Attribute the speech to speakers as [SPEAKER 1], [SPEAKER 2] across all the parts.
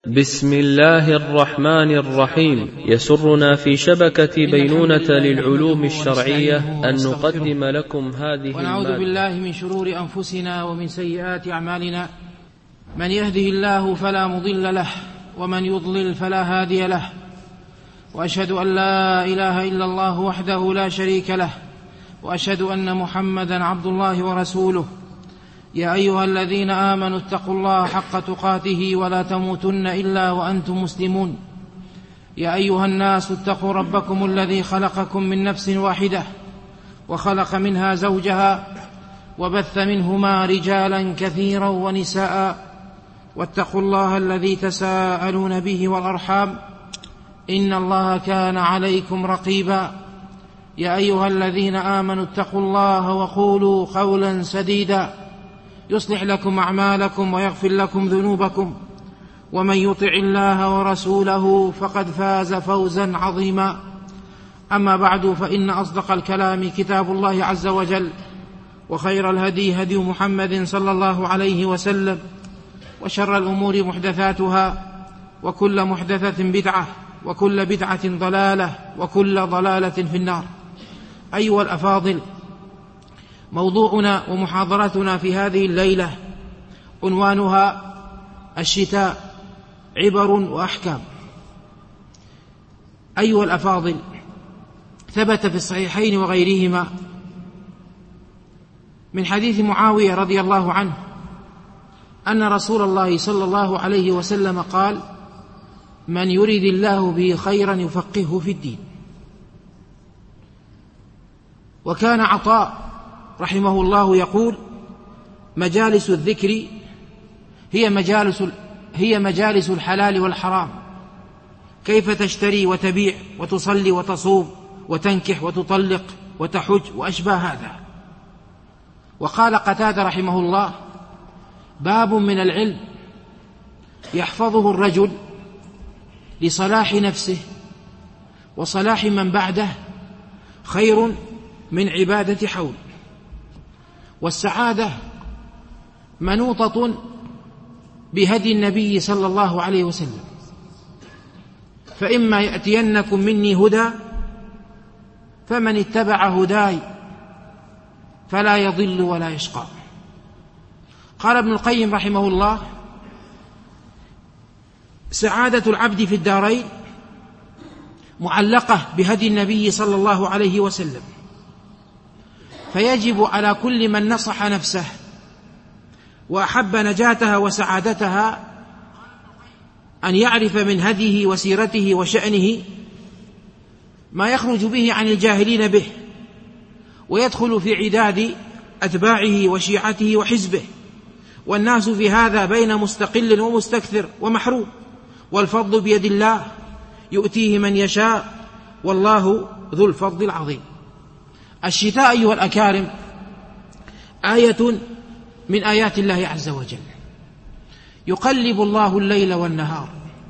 [SPEAKER 1] بسم الله الرحمن الرحيم. يسرنا في شبكة بينونة للعلوم الشرعية أن نقدم لكم هذه
[SPEAKER 2] ونعوذ بالله من شرور أنفسنا ومن سيئات أعمالنا، من يهده الله فلا مضل له ومن يضلل فلا هادي له، وأشهد أن لا إله إلا الله وحده لا شريك له، وأشهد أن محمدا عبد الله ورسوله. يا أيها الذين آمنوا اتقوا الله حق تقاته ولا تموتن إلا وأنتم مسلمون. يا أيها الناس اتقوا ربكم الذي خلقكم من نفس واحدة وخلق منها زوجها وبث منهما رجالا كثيرا ونساء، واتقوا الله الذي تساءلون به والأرحام إن الله كان عليكم رقيبا. يا أيها الذين آمنوا اتقوا الله وقولوا قولا سديدا يصلح لكم أعمالكم ويغفر لكم ذنوبكم، ومن يطع الله ورسوله فقد فاز فوزا عظيما. أما بعد، فإن أصدق الكلام كتاب الله عز وجل، وخير الهدي هدي محمد صلى الله عليه وسلم، وشر الأمور محدثاتها، وكل محدثة بدعة، وكل بدعة ضلالة، وكل ضلالة في النار. أيها الأفاضل، موضوعنا ومحاضرتنا في هذه الليلة عنوانها الشتاء عبر وأحكام. أيها الأفاضل، ثبت في الصحيحين وغيرهما من حديث معاوية رضي الله عنه أن رسول الله صلى الله عليه وسلم قال: من يريد الله به خيرا يفقهه في الدين. وكان عطاء رحمه الله يقول: مجالس الذكر هي مجالس الحلال والحرام، كيف تشتري وتبيع وتصلي وتصوم وتنكح وتطلق وتحج وأشباه هذا. وقال قتادة رحمه الله: باب من العلم يحفظه الرجل لصلاح نفسه وصلاح من بعده خير من عبادة حول. والسعادة منوطة بهدي النبي صلى الله عليه وسلم، فإما يأتينكم مني هدى فمن اتبع هداي فلا يضل ولا يشقى. قال ابن القيم رحمه الله: سعادة العبد في الدارين معلقة بهدي النبي صلى الله عليه وسلم، فيجب على كل من نصح نفسه وأحب نجاتها وسعادتها أن يعرف من هديه وسيرته وشأنه ما يخرج به عن الجاهلين به، ويدخل في عداد أتباعه وشيعته وحزبه. والناس في هذا بين مستقل ومستكثر ومحروم، والفضل بيد الله يؤتيه من يشاء، والله ذو الفضل العظيم. الشتاء أيها الأكارم آية من آيات الله عز وجل، يقلب الله الليل والنهار،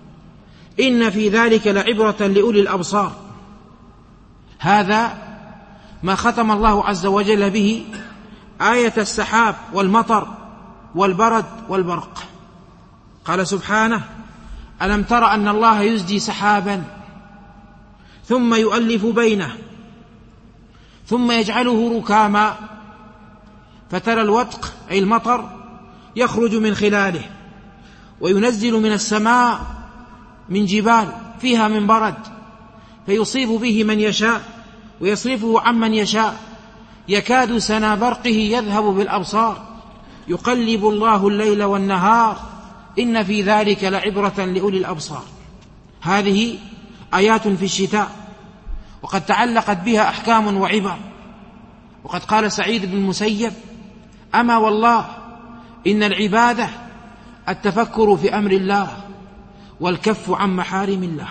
[SPEAKER 2] إن في ذلك لعبرة لأولي الأبصار. هذا ما ختم الله عز وجل به آية السحاب والمطر والبرد والبرق. قال سبحانه: ألم تر أن الله يزجي سحابا ثم يؤلف بينه ثم يجعله ركاما فترى الودق أي المطر يخرج من خلاله، وينزل من السماء من جبال فيها من برد فيصيب به من يشاء ويصرفه عمن يشاء، يكاد سنا برقه يذهب بالأبصار، يقلب الله الليل والنهار إن في ذلك لعبرة لأولي الأبصار. هذه آيات في الشتاء، وقد تعلقت بها أحكام وعبر. وقد قال سعيد بن المسيب: أما والله إن العبادة التفكر في أمر الله والكف عن محارم الله.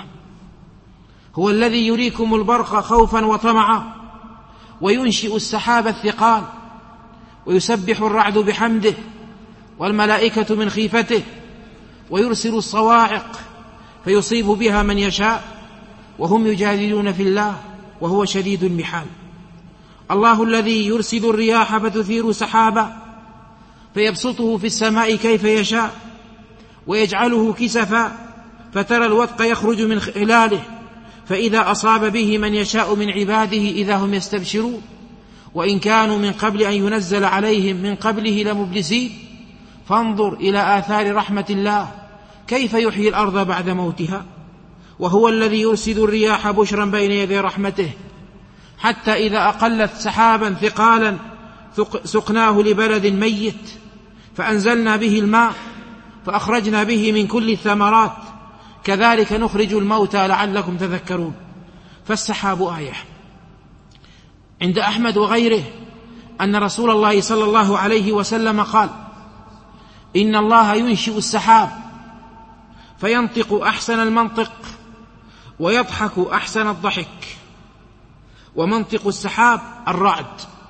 [SPEAKER 2] هو الذي يريكم البرق خوفا وطمعا، وينشئ السحاب الثقال، ويسبح الرعد بحمده والملائكة من خيفته، ويرسل الصواعق فيصيب بها من يشاء، وهم يجادلون في الله وهو شديد المحال. الله الذي يرسل الرياح فتثير سحابا فيبسطه في السماء كيف يشاء، ويجعله كسفا فترى الودق يخرج من خلاله، فإذا أصاب به من يشاء من عباده إذا هم يستبشرون، وإن كانوا من قبل أن ينزل عليهم من قبله لمبلسين. فانظر إلى آثار رحمة الله كيف يحيي الأرض بعد موتها، وهو الذي يرسل الرياح بشرا بين يدي رحمته، حتى إذا أقلت سحابا ثقالا سقناه لبلد ميت فأنزلنا به الماء فأخرجنا به من كل الثمرات كذلك نخرج الموتى لعلكم تذكرون. فالسحاب آية. عند أحمد وغيره أن رسول الله صلى الله عليه وسلم قال: إن الله ينشئ السحاب فينطق أحسن المنطق ويضحك أحسن الضحك. ومنطق السحاب الرعد،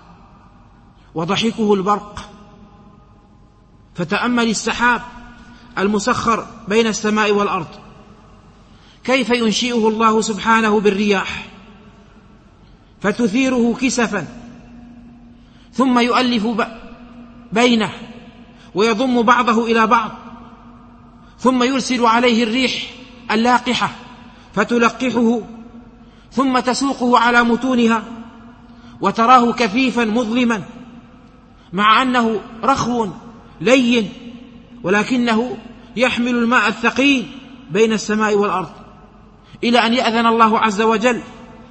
[SPEAKER 2] وضحكه البرق. فتأمل السحاب المسخر بين السماء والأرض كيف ينشئه الله سبحانه بالرياح فتثيره كسفا، ثم يؤلف بينه ويضم بعضه إلى بعض، ثم يرسل عليه الريح اللاقحة فتلقحه، ثم تسوقه على متونها وتراه كثيفا مظلما، مع أنه رخو لين، ولكنه يحمل الماء الثقيل بين السماء والأرض، إلى أن يأذن الله عز وجل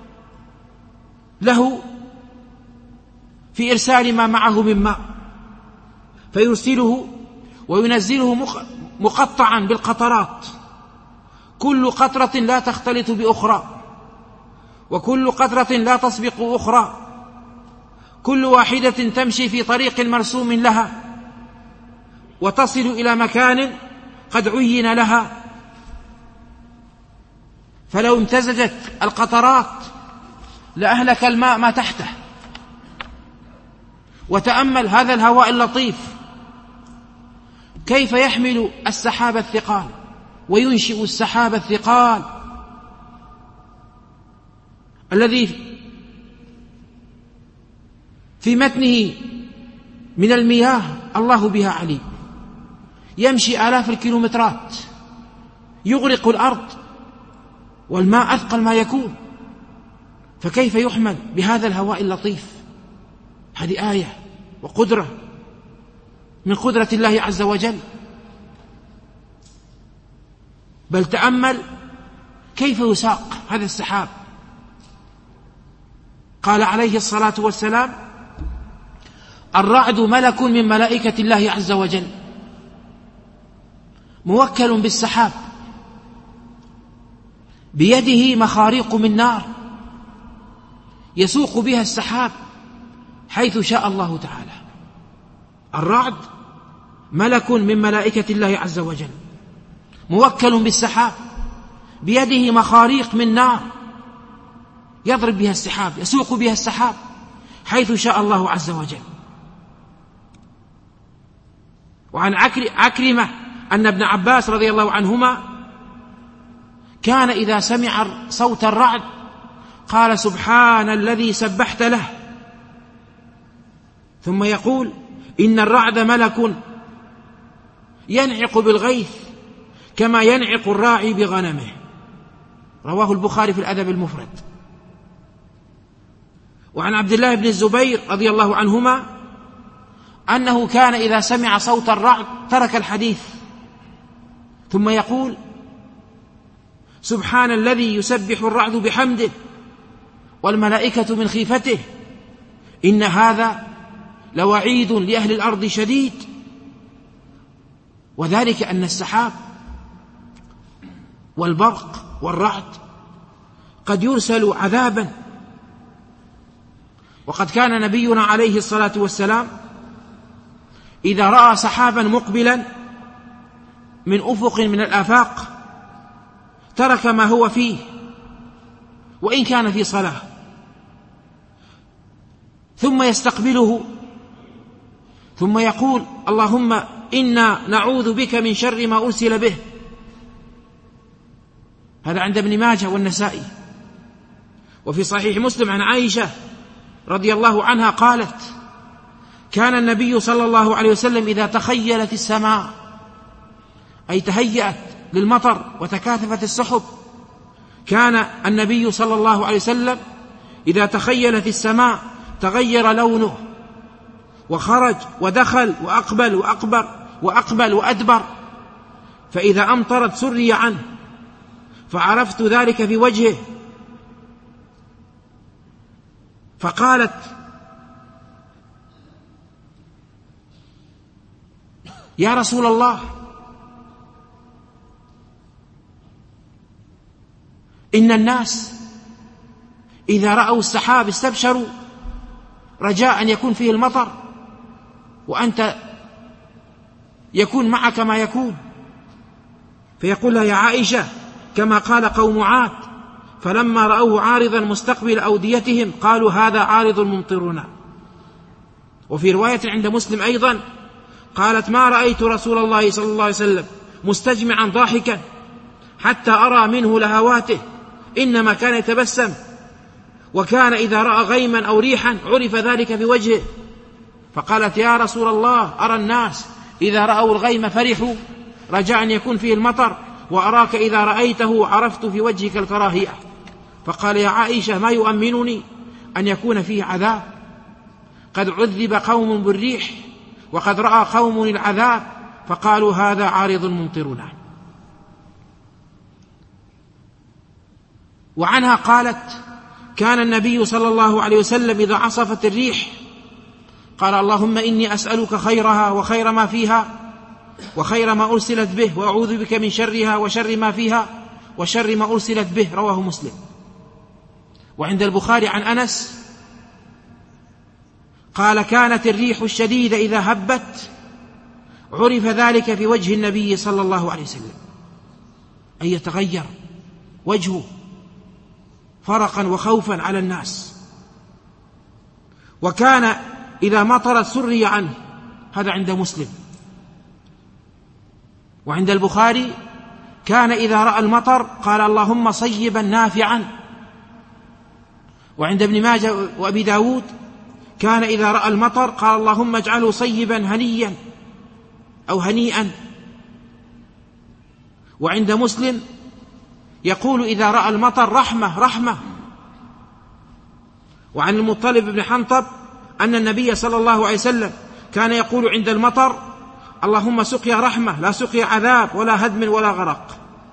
[SPEAKER 2] له في إرسال ما معه من ماء، فيرسله وينزله مقطعا بالقطرات، كل قطرة لا تختلط بأخرى، وكل قطرة لا تسبق أخرى، كل واحدة تمشي في طريق مرسوم لها وتصل إلى مكان قد عين لها. فلو امتزجت القطرات لأهلك الماء ما تحته. وتأمل هذا الهواء اللطيف كيف يحمل السحاب الثقال وينشئ السحاب الثقال الذي في متنه من المياه الله بها عليم، يمشي آلاف الكيلومترات، يغرق الأرض، والماء أثقل ما يكون، فكيف يحمل بهذا الهواء اللطيف؟ هذه آية وقدرة من قدرة الله عز وجل. بل تأمل كيف يساق هذا السحاب. قال عليه الصلاة والسلام: الرعد ملك من ملائكة الله عز وجل موكل بالسحاب، بيده مخاريق من نار يسوق بها السحاب حيث شاء الله تعالى. الرعد ملك من ملائكة الله عز وجل موكل بالسحاب، بيده مخاريق من نار يضرب بها السحاب، يسوق بها السحاب حيث شاء الله عز وجل. وعن عكرمة أن ابن عباس رضي الله عنهما كان إذا سمع صوت الرعد قال: سبحان الذي سبحت له، ثم يقول: إن الرعد ملك ينعق بالغيث كما ينعق الراعي بغنمه. رواه البخاري في الأدب المفرد. وعن عبد الله بن الزبير رضي الله عنهما أنه كان إذا سمع صوت الرعد ترك الحديث ثم يقول: سبحان الذي يسبح الرعد بحمده والملائكة من خيفته، إن هذا لوعيد لأهل الأرض شديد. وذلك أن السحاب والبرق والرعد قد يرسل عذابا. وقد كان نبينا عليه الصلاة والسلام إذا رأى سحابا مقبلا من أفق من الآفاق ترك ما هو فيه وإن كان في صلاة، ثم يستقبله ثم يقول: اللهم إنا نعوذ بك من شر ما أرسل به. هذا عند ابن ماجه والنسائي. وفي صحيح مسلم عن عائشة رضي الله عنها قالت: كان النبي صلى الله عليه وسلم إذا تخيلت السماء، أي تهيأت للمطر وتكاثفت السحب، كان النبي صلى الله عليه وسلم إذا تخيلت السماء تغير لونه وخرج ودخل وأقبل وأدبر، فإذا أمطرت سري عنه، فعرفت ذلك في وجهه، فقالت: يا رسول الله، إن الناس إذا رأوا السحاب استبشروا رجاء أن يكون فيه المطر، وأنت يكون معك ما يكون. فيقول لها: يا عائشة، كما قال قوم عاد فلما رأوه عارضا مستقبل أوديتهم قالوا هذا عارض ممطرنا. وفي رواية عند مسلم أيضا قالت: ما رأيت رسول الله صلى الله عليه وسلم مستجمعا ضاحكا حتى أرى منه لهواته، إنما كان يتبسم، وكان إذا رأى غيما أو ريحا عرف ذلك في وجهه. فقالت: يا رسول الله، أرى الناس إذا رأوا الغيم فرحوا رجاء أن يكون فيه المطر، وأراك إذا رأيته عرفت في وجهك الكراهية. فقال: يا عائشة، ما يؤمنني أن يكون فيه عذاب، قد عذب قوم بالريح وقد رأى قوم العذاب فقالوا هذا عارض ممطرنا. وعنها قالت: كان النبي صلى الله عليه وسلم إذا عصفت الريح قال: اللهم إني أسألك خيرها وخير ما فيها وخير ما أرسلت به، وأعوذ بك من شرها وشر ما فيها وشر ما أرسلت به. رواه مسلم. وعند البخاري عن أنس قال: كانت الريح الشديدة إذا هبت عرف ذلك في وجه النبي صلى الله عليه وسلم، أن يتغير وجهه فرقا وخوفا على الناس. وكان إذا مطرت سري عنه، هذا عند مسلم. وعند البخاري كان إذا رأى المطر قال: اللهم صيبا نافعا. وعند ابن ماجه وأبي داود كان إذا رأى المطر قال: اللهم اجعله صيبا هنيا أو هنيئا. وعند مسلم يقول إذا رأى المطر رحمة. وعن المطلب بن حنطب أن النبي صلى الله عليه وسلم كان يقول عند المطر: اللهم سقيا رحمة لا سقيا عذاب ولا هدم ولا غرق.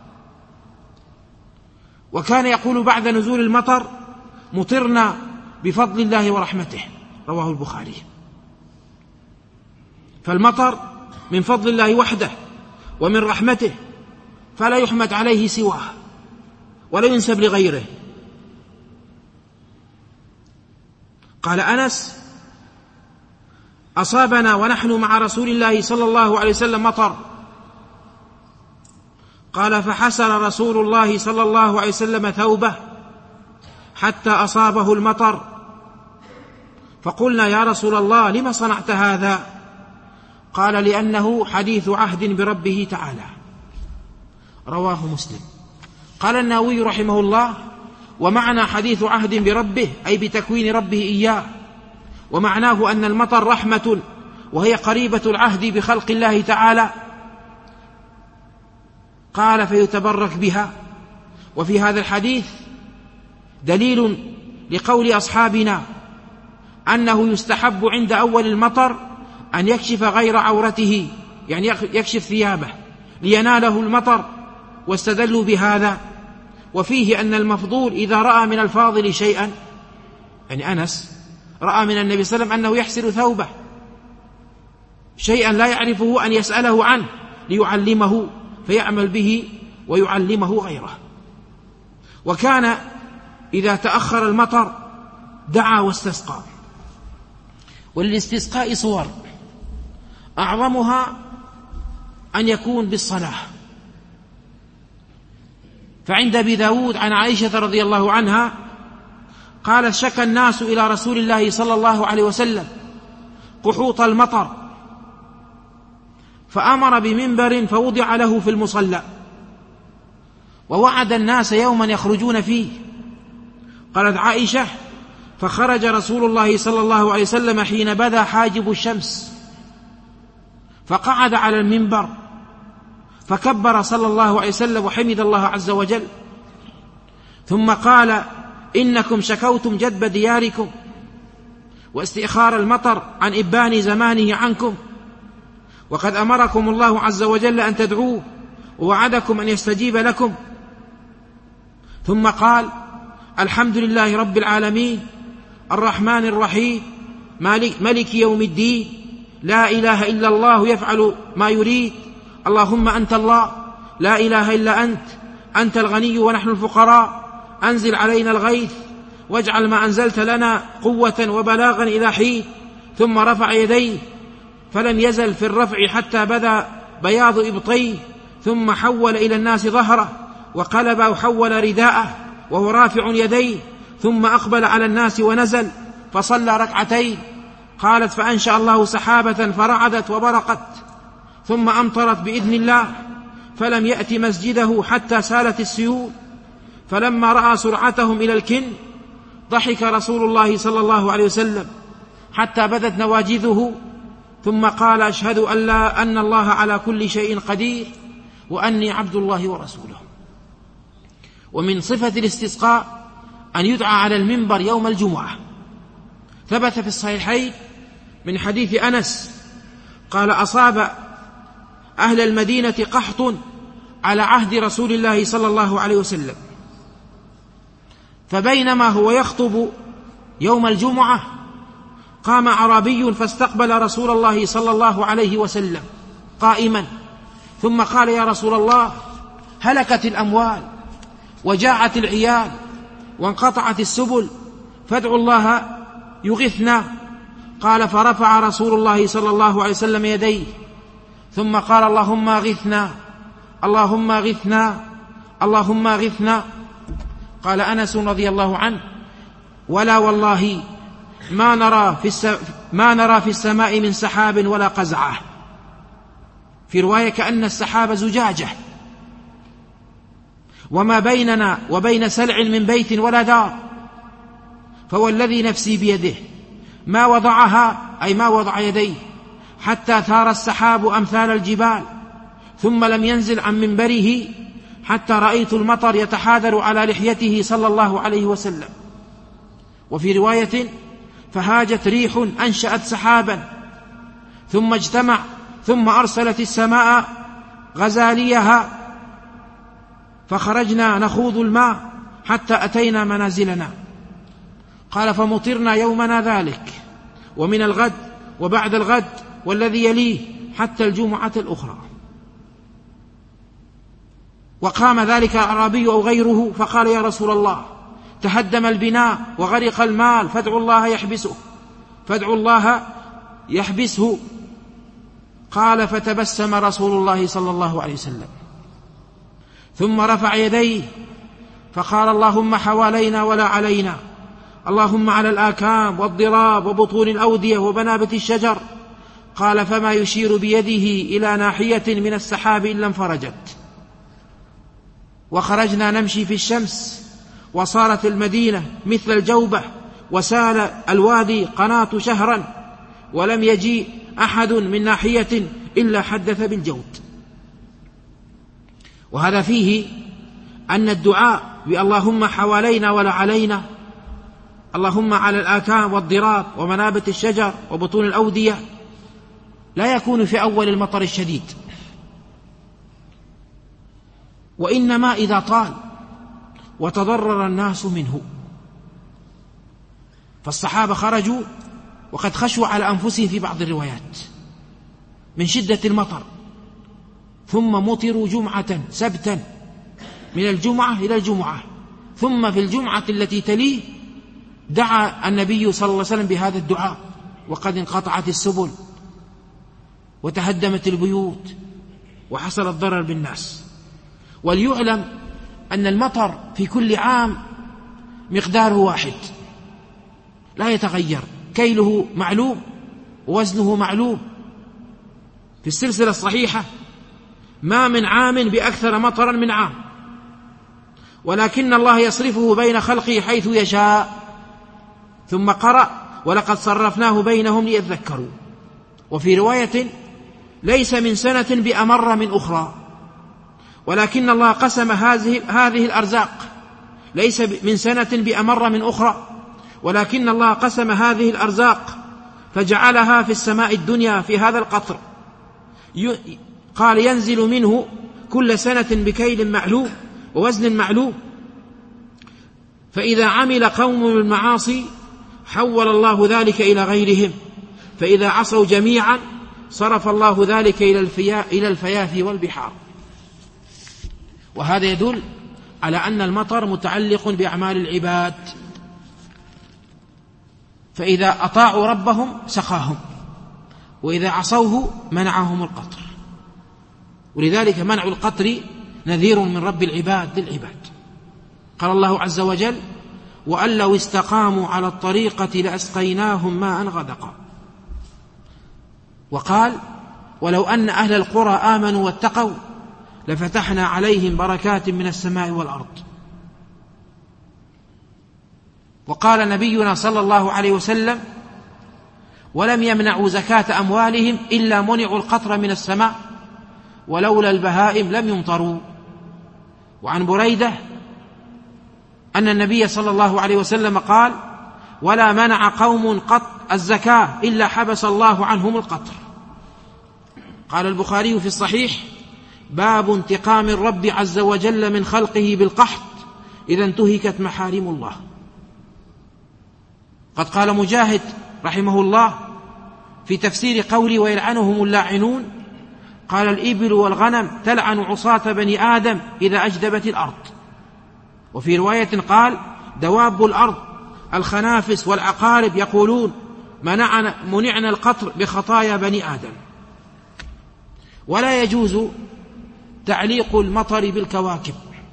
[SPEAKER 2] وكان يقول بعد نزول المطر: مطرنا بفضل الله ورحمته. رواه البخاري. فالمطر من فضل الله وحده ومن رحمته، فلا يحمد عليه سواه ولا ينسب لغيره. قال أنس: أصابنا ونحن مع رسول الله صلى الله عليه وسلم مطر. قال: فحسر رسول الله صلى الله عليه وسلم ثوبه حتى أصابه المطر، فقلنا: يا رسول الله، لما صنعت هذا؟ قال: لأنه حديث عهد بربه تعالى. رواه مسلم. قال النووي رحمه الله: ومعنى حديث عهد بربه أي بتكوين ربه إياه، ومعناه أن المطر رحمة وهي قريبة العهد بخلق الله تعالى. قال: فيتبرك بها. وفي هذا الحديث دليل لقول أصحابنا أنه يستحب عند أول المطر أن يكشف غير عورته، يعني يكشف ثيابه ليناله المطر، واستدلوا بهذا. وفيه أن المفضول إذا رأى من الفاضل شيئا، يعني أنس رأى من النبي صلى الله عليه وسلم أنه يحسر ثوبه شيئا لا يعرفه أن يسأله عنه ليعلمه فيعمل به ويعلمه غيره. وكان إذا تأخر المطر دعا واستسقى. وللاستسقاء صور، أعظمها أن يكون بالصلاة. فعند أبي داود عن عائشة رضي الله عنها قالت: شكى الناس إلى رسول الله صلى الله عليه وسلم قحوط المطر، فأمر بمنبر فوضع له في المصلى، ووعد الناس يوما يخرجون فيه. قالت عائشة: فخرج رسول الله صلى الله عليه وسلم حين بدا حاجب الشمس، فقعد على المنبر، فكبر صلى الله عليه وسلم وحمد الله عز وجل، ثم قال: إنكم شكوتم جدب دياركم واستئخار المطر عن إبان زمانه عنكم، وقد أمركم الله عز وجل أن تدعوه ووعدكم أن يستجيب لكم. ثم قال: الحمد لله رب العالمين الرحمن الرحيم ملك يوم الدين، لا إله إلا الله يفعل ما يريد، اللهم أنت الله لا إله إلا أنت الغني ونحن الفقراء، أنزل علينا الغيث واجعل ما أنزلت لنا قوة وبلاغا إلى حين. ثم رفع يديه فلم يزل في الرفع حتى بدا بياض إبطيه، ثم حول إلى الناس ظهره وقلب وحول رداءه وهو رافع يديه، ثم أقبل على الناس ونزل فصلى ركعتين. قالت: فأنشأ الله سحابة فرعدت وبرقت، ثم أمطرت بإذن الله، فلم يأت مسجده حتى سالت السيول. فلما رأى سرعتهم إلى الكن ضحك رسول الله صلى الله عليه وسلم حتى بدت نواجذه، ثم قال: أشهد أن الله على كل شيء قدير وأني عبد الله ورسوله. ومن صفة الاستسقاء أن يدعى على المنبر يوم الجمعة. ثبت في الصحيحين من حديث أنس قال: أصاب أهل المدينة قحط على عهد رسول الله صلى الله عليه وسلم، فبينما هو يخطب يوم الجمعة قام أعرابي فاستقبل رسول الله صلى الله عليه وسلم قائما، ثم قال: يا رسول الله، هلكت الأموال وجاعت العيال وانقطعت السبل، فادعوا الله يغثنا. قال: فرفع رسول الله صلى الله عليه وسلم يديه ثم قال: اللهم اغثنا اللهم اغثنا اللهم اغثنا. قال أنس رضي الله عنه: ولا والله ما نرى في السماء من سحاب ولا قزعة. في رواية: كأن السحاب زجاجة، وما بيننا وبين سلع من بيت ولا دار، فوالذي نفسي بيده ما وضعها، أي ما وضع يديه، حتى ثار السحاب أمثال الجبال، ثم لم ينزل عن منبره حتى رأيت المطر يتحاذر على لحيته صلى الله عليه وسلم. وفي رواية: فهاجت ريح أنشأت سحابا ثم اجتمع ثم أرسلت السماء غزاليها، فخرجنا نخوض الماء حتى أتينا منازلنا. قال: فمطرنا يومنا ذلك ومن الغد وبعد الغد والذي يليه حتى الجمعة الأخرى. وقام ذلك الأعرابي أو غيره فقال: يا رسول الله، تهدم البناء وغرق المال، فادعوا الله يحبسه. قال: فتبسم رسول الله صلى الله عليه وسلم ثم رفع يديه فقال: اللهم حوالينا ولا علينا، اللهم على الآكام والضراب وبطون الأودية وبنابت الشجر. قال: فما يشير بيده إلى ناحية من السحاب إلا انفرجت. وخرجنا نمشي في الشمس، وصارت المدينة مثل الجوبة، وسال الوادي قناة شهرا، ولم يجيء أحد من ناحية إلا حدث بالجود. وهذا فيه أن الدعاء باللهم حوالينا ولا علينا، اللهم على الآكام والضراب ومنابت الشجر وبطون الأودية، لا يكون في أول المطر الشديد، وإنما إذا طال وتضرر الناس منه. فالصحابة خرجوا وقد خشوا على أنفسهم في بعض الروايات من شدة المطر، ثم مطروا جمعة سبتا من الجمعة إلى الجمعة، ثم في الجمعة التي تليه دعا النبي صلى الله عليه وسلم بهذا الدعاء، وقد انقطعت السبل وتهدمت البيوت وحصل الضرر بالناس. وليعلم أن المطر في كل عام مقداره واحد لا يتغير، كيله معلوم ووزنه معلوم. في السلسلة الصحيحة: ما من عام بأكثر مطرا من عام، ولكن الله يصرفه بين خلقه حيث يشاء. ثم قرأ: ولقد صرفناه بينهم ليذكروا. وفي رواية: ليس من سنة بأمر من أخرى. ولكن الله قسم هذه الأرزاق، ليس من سنة بأمر من أخرى، ولكن الله قسم هذه الأرزاق فجعلها في السماء الدنيا في هذا القطر، قال ينزل منه كل سنة بكيل معلوم ووزن معلوم، فإذا عمل قوم بالمعاصي حول الله ذلك إلى غيرهم، فإذا عصوا جميعا صرف الله ذلك إلى الفيافي والبحار. وهذا يدل على أن المطر متعلق بأعمال العباد، فإذا أطاعوا ربهم سقاهم، وإذا عصوه منعهم القطر، ولذلك منع القطر نذير من رب العباد للعباد. قال الله عز وجل: وأن لو استقاموا على الطريقة لأسقيناهم ماء غدقا. وقال: ولو أن أهل القرى آمنوا واتقوا لفتحنا عليهم بركات من السماء والأرض. وقال نبينا صلى الله عليه وسلم: ولم يمنعوا زكاة أموالهم إلا منعوا القطر من السماء، ولولا البهائم لم يمطروا. وعن بريدة أن النبي صلى الله عليه وسلم قال: ولا منع قوم قط الزكاة إلا حبس الله عنهم القطر. قال البخاري في الصحيح: باب انتقام الرب عز وجل من خلقه بالقحط إذا انتهكت محارم الله. قد قال مجاهد رحمه الله في تفسير قولي ويلعنهم اللاعنون: قال: الإبل والغنم تلعن عصاة بني آدم إذا أجدبت الأرض. وفي رواية قال: دواب الأرض الخنافس والعقارب يقولون منعنا القطر بخطايا بني آدم. ولا يجوز تعليق المطر بالكواكب.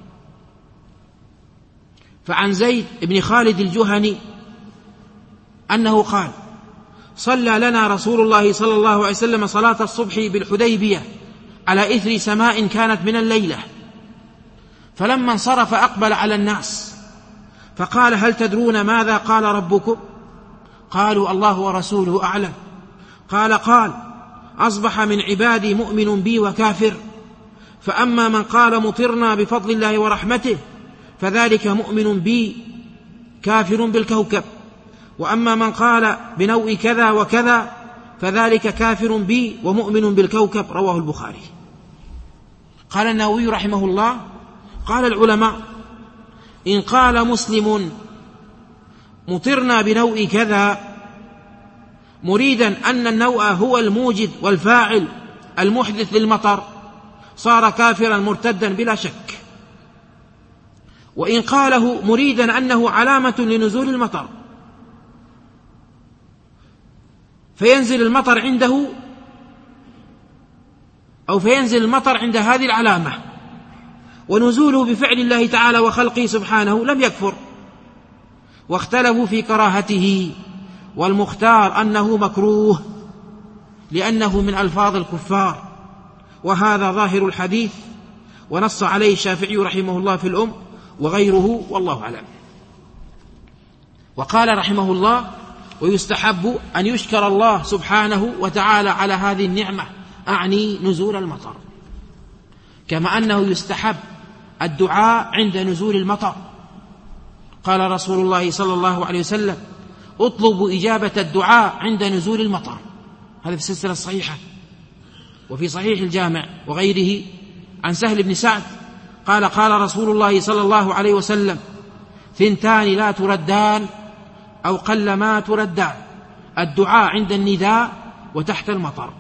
[SPEAKER 2] فعن زيد بن خالد الجهني أنه قال: صلى لنا رسول الله صلى الله عليه وسلم صلاة الصبح بالحديبية على إثر سماء كانت من الليلة، فلما انصرف أقبل على الناس فقال: هل تدرون ماذا قال ربكم؟ قالوا: الله ورسوله أعلم. قال: أصبح من عبادي مؤمن بي وكافر، فأما من قال مطرنا بفضل الله ورحمته فذلك مؤمن بي كافر بالكوكب، وأما من قال بنوء كذا وكذا فذلك كافر بي ومؤمن بالكوكب. رواه البخاري. قال النووي رحمه الله: قال العلماء: إن قال مسلم مطرنا بنوء كذا مريدا أن النوء هو الموجد والفاعل المحدث للمطر صار كافرا مرتدا بلا شك. وإن قاله مريدا أنه علامة لنزول المطر فينزل المطر عنده أو فينزل المطر عند هذه العلامة ونزوله بفعل الله تعالى وخلقه سبحانه لم يكفر. واختلفوا في كراهته، والمختار أنه مكروه لأنه من ألفاظ الكفار، وهذا ظاهر الحديث، ونص عليه الشافعي رحمه الله في الأم وغيره، والله أعلم. وقال رحمه الله: ويستحب أن يشكر الله سبحانه وتعالى على هذه النعمة، أعني نزول المطر، كما أنه يستحب الدعاء عند نزول المطر. قال رسول الله صلى الله عليه وسلم: اطلبوا إجابة الدعاء عند نزول المطر. هذا في السلسلة الصحيحة، وفي صحيح الجامع وغيره عن سهل بن سعد قال: قال رسول الله صلى الله عليه وسلم: 2 لا تردان أو قل ما تردان: الدعاء عند النداء وتحت المطر.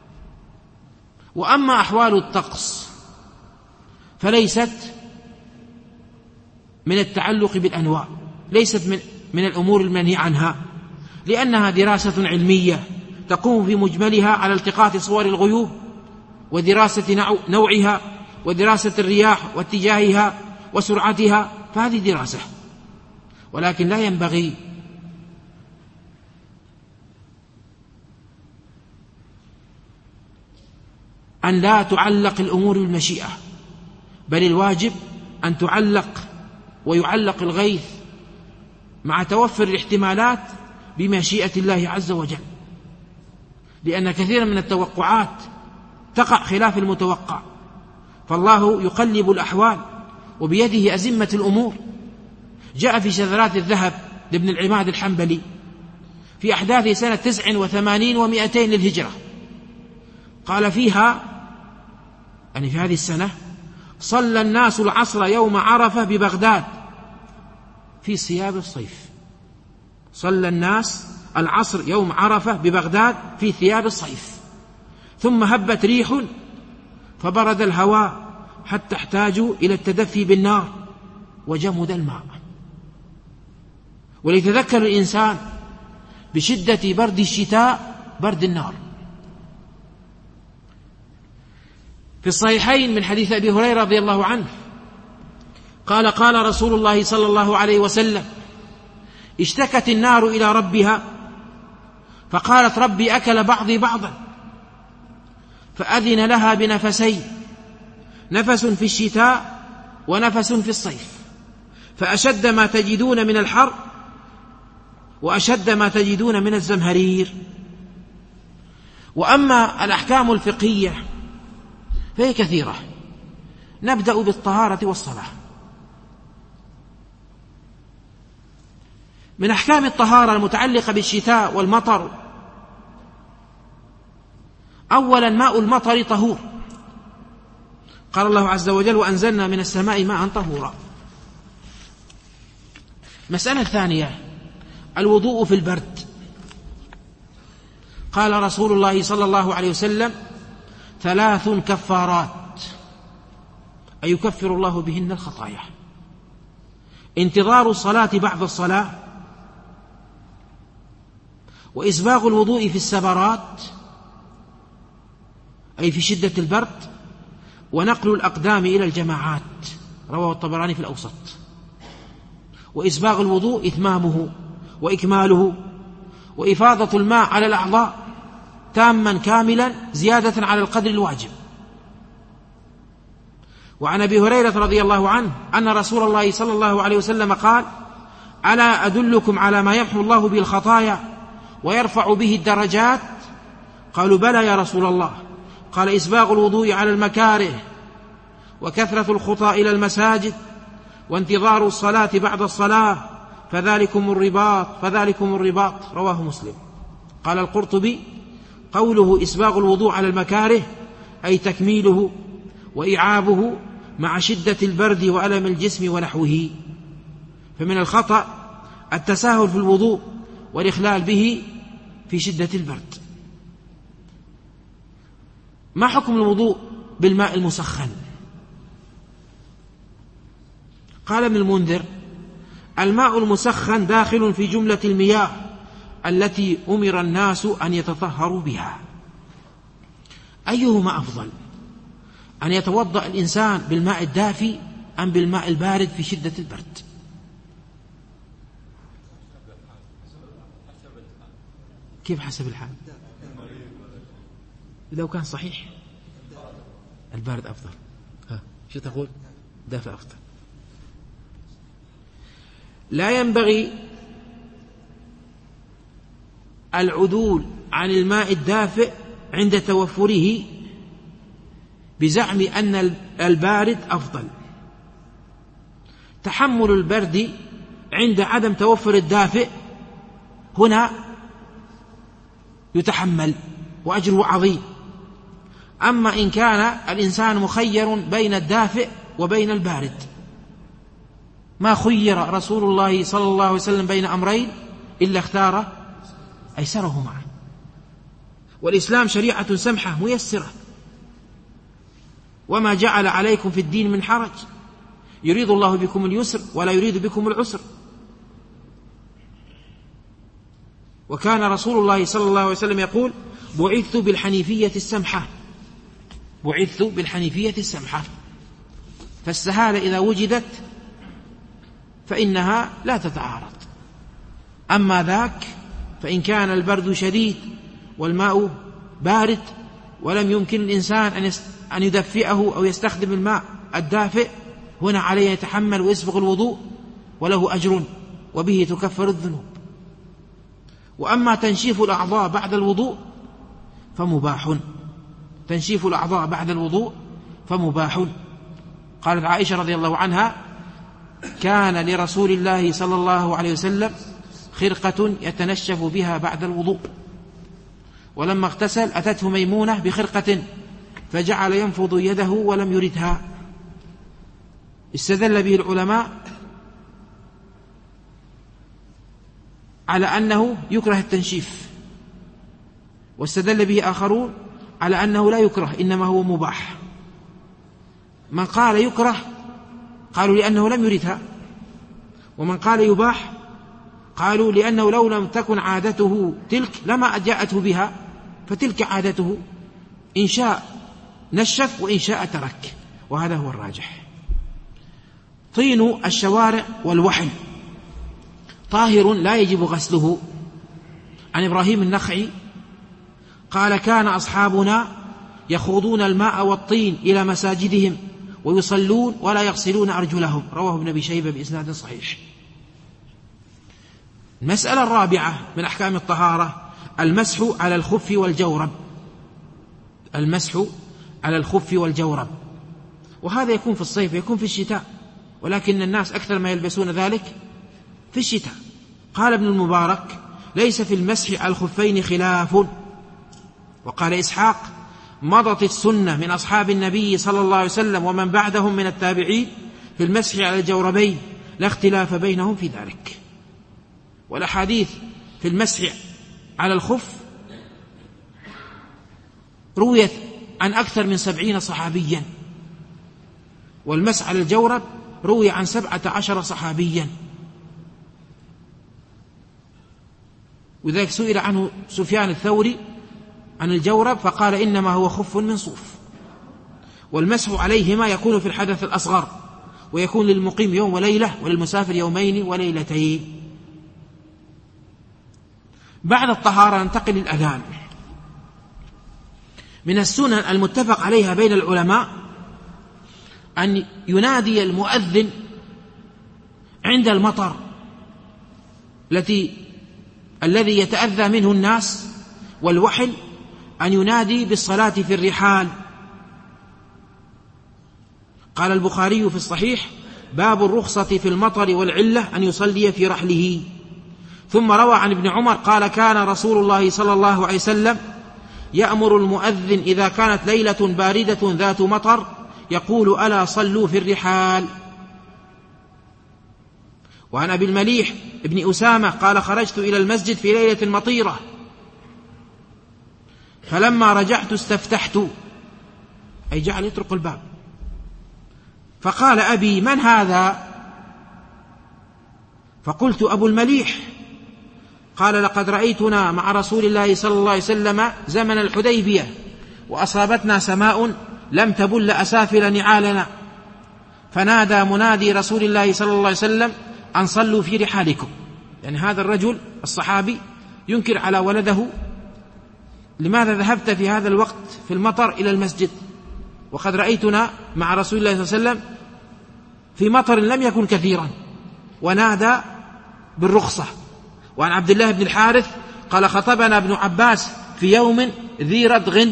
[SPEAKER 2] وأما أحوال الطقس فليست من التعلق بالأنواع، ليست من الأمور المنهي عنها، لأنها دراسة علمية تقوم في مجملها على التقاط صور الغيوب ودراسة نوعها ودراسة الرياح واتجاهها وسرعتها، فهذه دراسة. ولكن لا ينبغي أن لا تعلق الأمور بالمشيئة، بل الواجب أن تعلق ويعلق الغيث مع توفر الاحتمالات بمشيئة الله عز وجل، لأن كثيرا من التوقعات تقع خلاف المتوقع، فالله يقلب الأحوال وبيده أزمة الأمور. جاء في شذرات الذهب لابن العماد الحنبلي في أحداث سنة 89 و200 للهجرة، قال فيها، يعني في هذه السنة، صلى الناس العصر يوم عرفة ببغداد في ثياب الصيف. صلى الناس العصر يوم عرفة ببغداد في ثياب الصيف، ثم هبت ريح فبرد الهواء حتى احتاجوا إلى التدفي بالنار وجمد الماء. وليتذكر الإنسان بشدة برد الشتاء برد النار. في الصحيحين من حديث أبي هريرة رضي الله عنه قال: قال رسول الله صلى الله عليه وسلم: اشتكت النار إلى ربها فقالت: ربي أكل بعضي بعضا، فأذن لها بنفسين، نفس في الشتاء ونفس في الصيف، فأشد ما تجدون من الحر وأشد ما تجدون من الزمهرير. وأما الأحكام الفقهية فهي كثيرة. نبدأ بالطهارة والصلاة. من أحكام الطهارة المتعلقة بالشتاء والمطر: أولا ماء المطر طهور، قال الله عز وجل: وأنزلنا من السماء ماء طهورا. مسألة الثانية الوضوء في البرد، قال رسول الله صلى الله عليه وسلم: 3 كفارات، أي يكفر الله بهن الخطايا: انتظار الصلاة بعد الصلاة، وإسباغ الوضوء في السبرات أي في شدة البرد، ونقل الأقدام إلى الجماعات، رواه الطبراني في الأوسط. وإسباغ الوضوء إتمامه وإكماله، وإفاضة الماء على الأعضاء تاما كاملا زيادة على القدر الواجب. وعن أبي هريرة رضي الله عنه أن رسول الله صلى الله عليه وسلم قال: ألا أدلكم على ما يمحو الله به الخطايا ويرفع به الدرجات؟ قالوا: بلى يا رسول الله. قال: إسباغ الوضوء على المكاره، وكثرة الخطى إلى المساجد، وانتظار الصلاة بعد الصلاة، فذلكم الرباط، رواه مسلم. قال القرطبي: قوله إسباغ الوضوء على المكاره أي تكميله وإعابه مع شدة البرد وألم الجسم ونحوه. فمن الخطأ التساهل في الوضوء والإخلال به في شدة البرد. ما حكم الوضوء بالماء المسخن؟ قال ابن المنذر: الماء المسخن داخل في جملة المياه التي أمر الناس أن يتطهروا بها. أيهما أفضل، أن يتوضأ الإنسان بالماء الدافي أم بالماء البارد في شدة البرد؟ كيف حسب الحال؟ لو كان صحيح البارد أفضل. شو تقول؟ دافئ أفضل. لا ينبغي العدول عن الماء الدافئ عند توفره بزعم أن البارد أفضل. تحمل البرد عند عدم توفر الدافئ هنا يتحمل وأجره عظيم. أما إن كان الإنسان مخير بين الدافئ وبين البارد، ما خير رسول الله صلى الله عليه وسلم بين أمرين إلا اختار أيسرهما. والإسلام شريعة سمحة ميسرة، وما جعل عليكم في الدين من حرج، يريد الله بكم اليسر ولا يريد بكم العسر. وكان رسول الله صلى الله عليه وسلم يقول: بعثت بالحنيفية السمحة، بعثت بالحنيفية السمحة. فالسهالة إذا وجدت فإنها لا تتعارض. أما ذاك فإن كان البرد شديد والماء بارد ولم يمكن الإنسان أن يدفئه أو يستخدم الماء الدافئ، هنا عليه يتحمل ويسبغ الوضوء وله أجر وبه تكفر الذنوب. وأما تنشيف الأعضاء بعد الوضوء فمباح، تنشيف الأعضاء بعد الوضوء فمباح. قالت عائشة رضي الله عنها: كان لرسول الله صلى الله عليه وسلم خرقة يتنشف بها بعد الوضوء، ولما اغتسل أتته ميمونة بخرقة فجعل ينفض يده ولم يردها. استدل به العلماء على أنه يكره التنشيف، واستدل به آخرون على أنه لا يكره إنما هو مباح. من قال يكره قالوا لأنه لم يردها، ومن قال يباح قالوا لأنه لو لم تكن عادته تلك لما جاءته بها، فتلك عادته، إن شاء نشف وإن شاء ترك، وهذا هو الراجح. طين الشوارع والوحل طاهر لا يجب غسله. عن إبراهيم النخعي قال: كان أصحابنا يخوضون الماء والطين إلى مساجدهم ويصلون ولا يغسلون أرجلهم. رواه ابن أبي شيبة بإسناد صحيح. المسألة الرابعة من أحكام الطهارة: المسح على الخف والجورب. المسح على الخف والجورب، وهذا يكون في الصيف يكون في الشتاء، ولكن الناس أكثر ما يلبسون ذلك في الشتاء. قال ابن المبارك: ليس في المسح على الخفين خلاف. وقال إسحاق: مضت السنة من أصحاب النبي صلى الله عليه وسلم ومن بعدهم من التابعين في المسح على الجوربين، لا اختلاف بينهم في ذلك. والأحاديث في المسح على الخف رويت عن أكثر من 70 صحابيا، والمسح على الجورب روي عن 17 صحابيا. وذلك سئل عنه سفيان الثوري عن الجورب فقال: إنما هو خف من صوف. والمسح عليهما يكون في الحدث الأصغر، ويكون للمقيم يوم وليلة، وللمسافر يومين وليلتين. بعد الطهارة ننتقل للأذان. من السنن المتفق عليها بين العلماء أن ينادي المؤذن عند المطر الذي يتأذى منه الناس والوحل، أن ينادي بالصلاة في الرحال. قال البخاري في الصحيح: باب الرخصة في المطر والعلة أن يصلي في رحله. ثم روى عن ابن عمر قال: كان رسول الله صلى الله عليه وسلم يأمر المؤذن إذا كانت ليلة باردة ذات مطر يقول: ألا صلوا في الرحال. وعن أبي المليح ابن أسامة قال: خرجت إلى المسجد في ليلة مطيرة، فلما رجعت استفتحت، أي جعل يطرق الباب، فقال أبي: من هذا؟ فقلت: أبو المليح. قال: لقد رأيتنا مع رسول الله صلى الله عليه وسلم زمن الحديبية، وأصابتنا سماء لم تبل أسافل نعالنا، فنادى منادي رسول الله صلى الله عليه وسلم: أن صلوا في رحالكم. يعني هذا الرجل الصحابي ينكر على ولده: لماذا ذهبت في هذا الوقت في المطر إلى المسجد، وقد رأيتنا مع رسول الله صلى الله عليه وسلم في مطر لم يكن كثيرا. ونادى بالرخصة. وعن عبد الله بن الحارث قال: خطبنا ابن عباس في يوم ذي ردغ،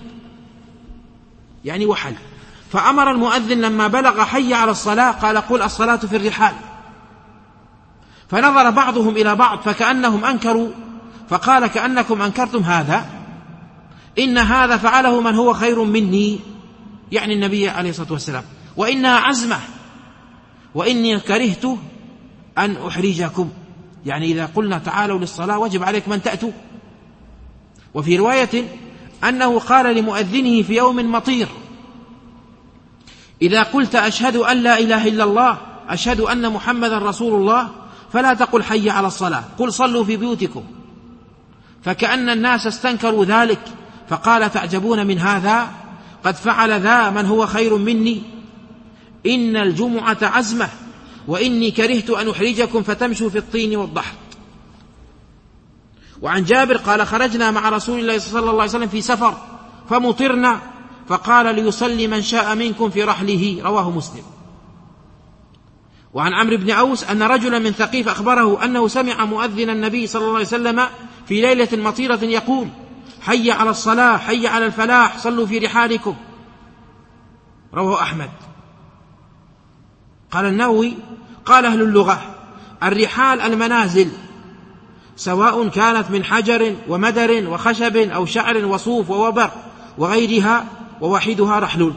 [SPEAKER 2] يعني وحل، فأمر المؤذن لما بلغ حي على الصلاة قال: قل الصلاة في الرحال. فنظر بعضهم إلى بعض فكأنهم أنكروا، فقال: كأنكم أنكرتم هذا، إن هذا فعله من هو خير مني، يعني النبي عليه الصلاة والسلام، وإنها عزمة، وإني كرهت أن أحرجكم، يعني إذا قلنا تعالوا للصلاة وجب عليكم أن تأتوا. وفي رواية أنه قال لمؤذنه في يوم مطير: إذا قلت أشهد أن لا إله إلا الله أشهد أن محمدا رسول الله فلا تقل حي على الصلاة، قل صلوا في بيوتكم. فكأن الناس استنكروا ذلك، فقال: تعجبون من هذا؟ قد فعل ذا من هو خير مني، إن الجمعة عزمة، وإني كرهت أن أحرجكم فتمشوا في الطين والضحك. وعن جابر قال: خرجنا مع رسول الله صلى الله عليه وسلم في سفر فمطرنا، فقال: ليصلي من شاء منكم في رحله. رواه مسلم. وعن عمرو بن أوس أن رجلا من ثقيف أخبره أنه سمع مؤذن النبي صلى الله عليه وسلم في ليلة مطيرة يقول: حي على الصلاة، حي على الفلاح، صلوا في رحالكم. رواه أحمد. قال النووي: قال أهل اللغة: الرحال المنازل، سواء كانت من حجر ومدر وخشب أو شعر وصوف ووبر وغيرها، وواحدها رحل.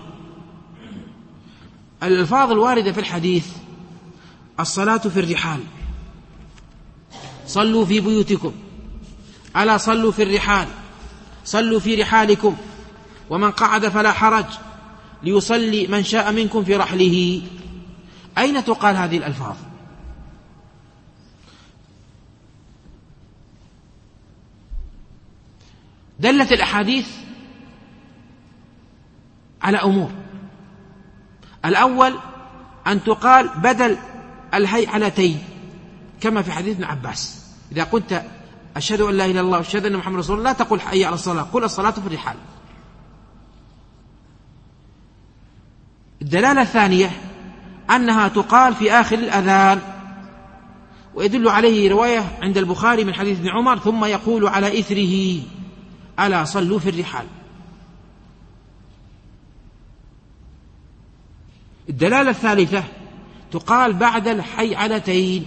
[SPEAKER 2] الألفاظ الواردة في الحديث: الصلاة في الرحال، صلوا في بيوتكم، ألا صلوا في الرحال، صلوا في رحالكم، ومن قعد فلا حرج، ليصلي من شاء منكم في رحله. أين تقال هذه الألفاظ؟ دلت الأحاديث على أمور: الأول أن تقال بدل الهيعلتين، كما في حديث ابن عباس: إذا كنت أشهد أن لا إله إلا الله وأشهد أن محمد رسول الله لا تقل حي على الصلاة، قل الصلاة في الرحال. الدلالة الثانية أنها تقال في آخر الأذان، ويدل عليه رواية عند البخاري من حديث ابن عمر: ثم يقول على إثره: ألا صلوا في الرحال. الدلالة الثالثة تقال بعد الحيعلتين،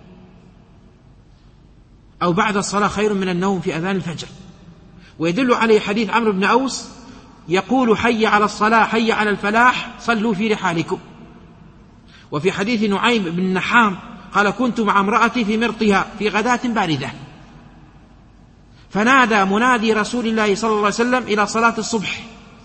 [SPEAKER 2] أو بعد الصلاة خير من النوم في أذان الفجر، ويدل عليه حديث عمرو بن أوس يقول: حي على الصلاة، حي على الفلاح، صلوا في رحالكم. وفي حديث نعيم بن نحام قال: كنت مع امرأتي في مرطها في غداة باردة، فنادى منادي رسول الله صلى الله عليه وسلم إلى صلاة الصبح،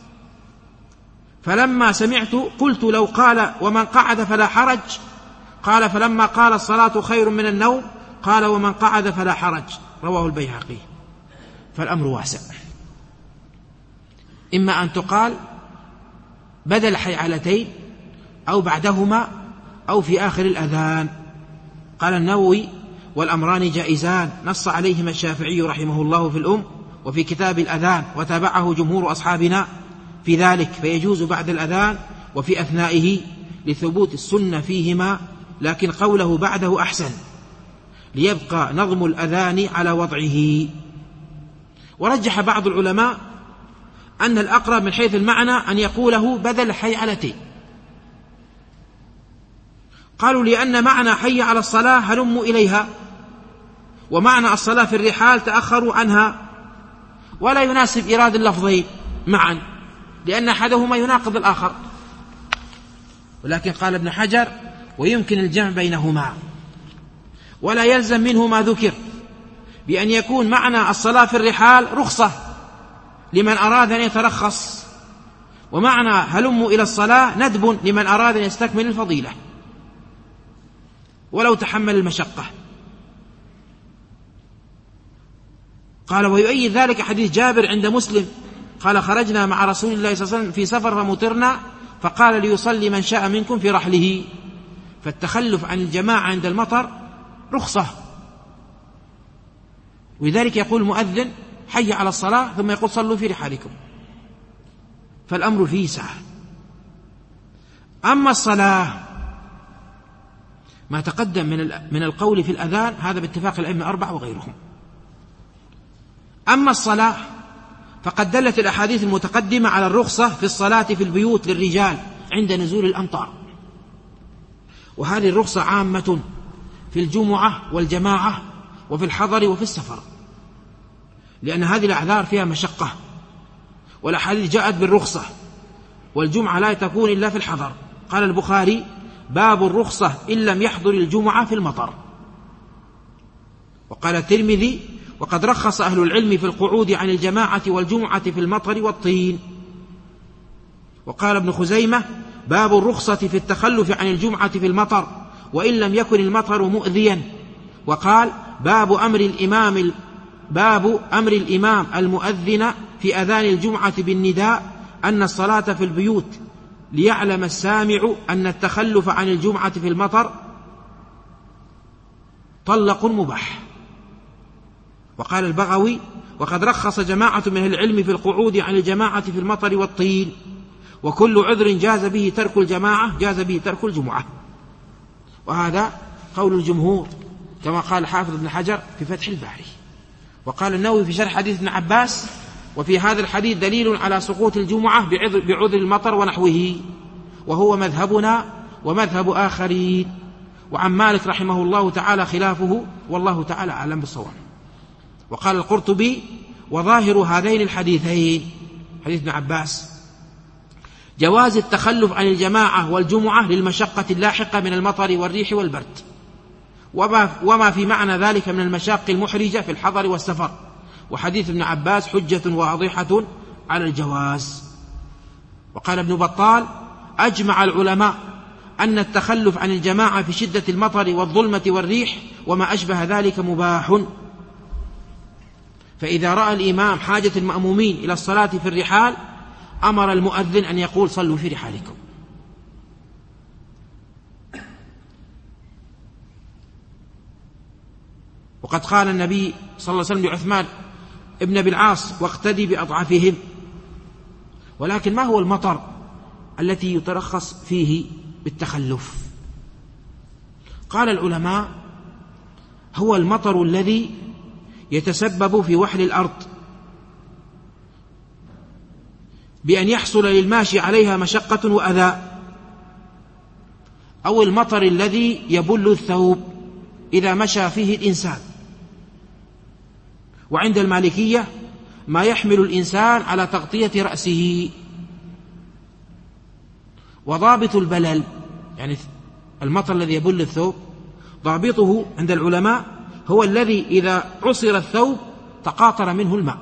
[SPEAKER 2] فلما سمعت قلت: لو قال ومن قعد فلا حرج، قال: فلما قال الصلاة خير من النوم قال: ومن قعد فلا حرج. رواه البيهقي. فالأمر واسع، إما أن تقال بدل حيعلتين، أو بعدهما، أو في آخر الأذان. قال النووي: والأمران جائزان، نص عليهما الشافعي رحمه الله في الأم وفي كتاب الأذان، وتابعه جمهور أصحابنا في ذلك، فيجوز بعد الأذان وفي أثنائه لثبوت السنة فيهما، لكن قوله بعده أحسن، ليبقى نظم الأذان على وضعه. ورجح بعض العلماء أن الأقرب من حيث المعنى أن يقوله بدل حي علتين. قالوا: لأن معنى حي على الصلاة هلموا إليها، ومعنى الصلاة في الرحال تأخروا عنها، ولا يناسب إيراد اللفظين معا، لأن أحدهما يناقض الآخر. ولكن قال ابن حجر: ويمكن الجمع بينهما، ولا يلزم منه ما ذكر، بأن يكون معنى الصلاة في الرحال رخصة لمن أراد أن يترخص، ومعنى هلموا إلى الصلاة ندب لمن أراد أن يستكمل الفضيلة ولو تحمل المشقة. قال: ويؤيد ذلك حديث جابر عند مسلم قال: خرجنا مع رسول الله صلى الله عليه وسلم في سفر فمطرنا، فقال: ليصلي من شاء منكم في رحله. فالتخلف عن الجماعة عند المطر رخصة، ولذلك يقول المؤذن: حي على الصلاة، ثم يقول: صلوا في رحالكم. فالأمر فيه سعة. أما الصلاة، ما تقدم من القول في الأذان هذا باتفاق الأئمة الأربعة وغيرهم. أما الصلاة فقد دلت الأحاديث المتقدمة على الرخصة في الصلاة في البيوت للرجال عند نزول الأمطار، وهذه الرخصة عامة في الجمعة والجماعة وفي الحضر وفي السفر، لأن هذه الأعذار فيها مشقة، والأحاديث جاءت بالرخصة، والجمعة لا تكون إلا في الحضر. قال البخاري: باب الرخصة إن لم يحضر الجمعة في المطر. وقال الترمذي: وقد رخص أهل العلم في القعود عن الجماعة والجمعة في المطر والطين. وقال ابن خزيمة: باب الرخصة في التخلف عن الجمعة في المطر وإن لم يكن المطر مؤذيا. وقال: باب أمر الإمام المؤذن في أذان الجمعة بالنداء أن الصلاة في البيوت ليعلم السامع أن التخلف عن الجمعة في المطر طلق مباح. وقال البغوي: وقد رخص جماعة من العلم في القعود عن الجماعة في المطر والطين، وكل عذر جاز به ترك الجماعة جاز به ترك الجمعة. وهذا قول الجمهور كما قال حافظ ابن حجر في فتح الباري. وقال النووي في شرح حديث ابن عباس: وفي هذا الحديث دليل على سقوط الجمعة بعذر المطر ونحوه. وهو مذهبنا ومذهب آخرين. وعن مالك رحمه الله تعالى خلافه، والله تعالى أعلم بالصواب. وقال القرطبي: وظاهر هذين الحديثين، حديث ابن عباس، جواز التخلف عن الجماعة والجمعة للمشقة اللاحقة من المطر والريح والبرد، وما في معنى ذلك من المشاق المحرجة في الحضر والسفر. وحديث ابن عباس حجة واضحة على الجواز. وقال ابن بطال: أجمع العلماء أن التخلف عن الجماعة في شدة المطر والظلمة والريح وما أشبه ذلك مباح، فإذا رأى الإمام حاجة المأمومين إلى الصلاة في الرحال أمر المؤذن أن يقول: صلوا في رحالكم. وقد قال النبي صلى الله عليه وسلم لعثمان ابن أبي العاص: واقتدي بأضعفهم. ولكن ما هو المطر التي يترخص فيه بالتخلف؟ قال العلماء: هو المطر الذي يتسبب في وحل الأرض بأن يحصل للماشي عليها مشقة وأذى، أو المطر الذي يبل الثوب إذا مشى فيه الإنسان. وعند المالكية ما يحمل الإنسان على تغطية رأسه. وضابط البلل، يعني المطر الذي يبل الثوب، ضابطه عند العلماء هو الذي إذا عصر الثوب تقاطر منه الماء.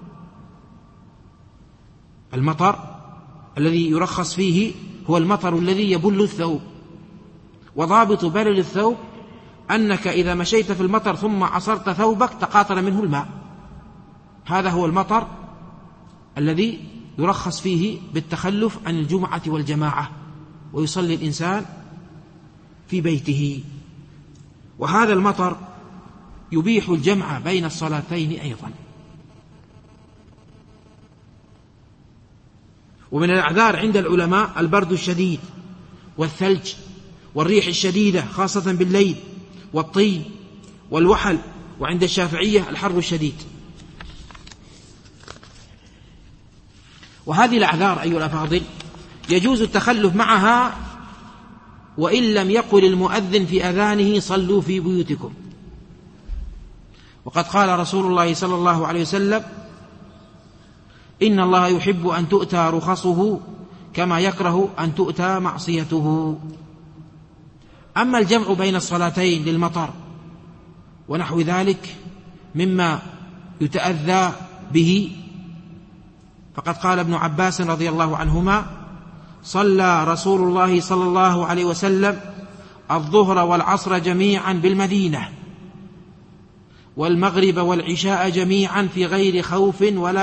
[SPEAKER 2] المطر الذي يرخص فيه هو المطر الذي يبل الثوب. وضابط بلل الثوب أنك إذا مشيت في المطر ثم عصرت ثوبك تقاطر منه الماء. هذا هو المطر الذي يرخص فيه بالتخلف عن الجمعة والجماعة، ويصلي الإنسان في بيته. وهذا المطر يبيح الجمع بين الصلاتين أيضا. ومن الأعذار عند العلماء البرد الشديد والثلج والريح الشديدة خاصة بالليل والطين والوحل. وعند الشافعية الحر الشديد. وهذه الأعذار أيها الأفاضل يجوز التخلف معها وإن لم يقل المؤذن في أذانه: صلوا في بيوتكم. وقد قال رسول الله صلى الله عليه وسلم: إن الله يحب أن تؤتى رخصه كما يكره أن تؤتى معصيته. أما الجمع بين الصلاتين للمطر ونحو ذلك مما يتأذى به، فقد قال ابن عباس رضي الله عنهما: صلى رسول الله صلى الله عليه وسلم الظهر والعصر جميعا بالمدينة، والمغرب والعشاء جميعا في غير خوف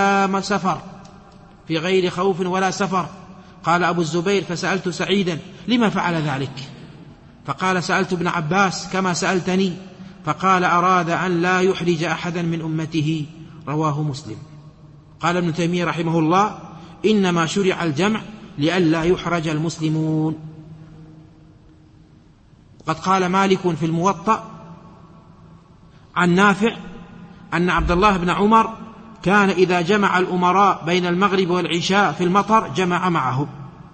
[SPEAKER 2] ولا سفر. قال أبو الزبير: فسألت سعيدا: لما فعل ذلك؟ فقال: سألت ابن عباس كما سألتني، فقال: أراد أن لا يحرج أحدا من أمته. رواه مسلم. قال ابن تيمية رحمه الله: إنما شرع الجمع لئلا يحرج المسلمون. وقد قال مالك في الموطأ عن نافع أن عبد الله بن عمر كان إذا جمع الأمراء بين المغرب والعشاء في المطر جمع معهم.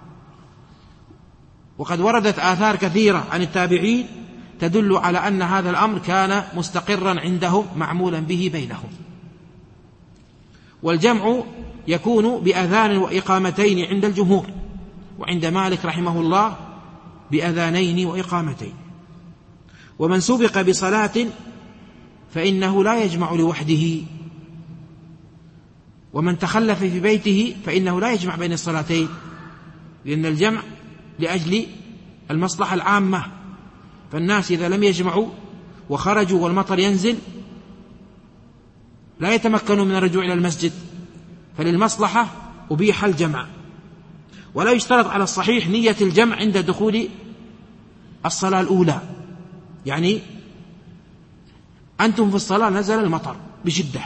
[SPEAKER 2] وقد وردت آثار كثيرة عن التابعين تدل على أن هذا الأمر كان مستقرا عندهم معمولا به بينهم. والجمع يكون بأذان وإقامتين عند الجمهور، وعند مالك رحمه الله بأذانين وإقامتين. ومن سبق بصلاة فإنه لا يجمع لوحده، ومن تخلف في بيته فإنه لا يجمع بين الصلاتين، لأن الجمع لأجل المصلحة العامة. فالناس إذا لم يجمعوا وخرجوا والمطر ينزل لا يتمكنوا من الرجوع إلى المسجد، فللمصلحة أبيح الجمع. ولا يشترط على الصحيح نية الجمع عند دخول الصلاة الأولى، يعني أنتم في الصلاة نزل المطر بشدة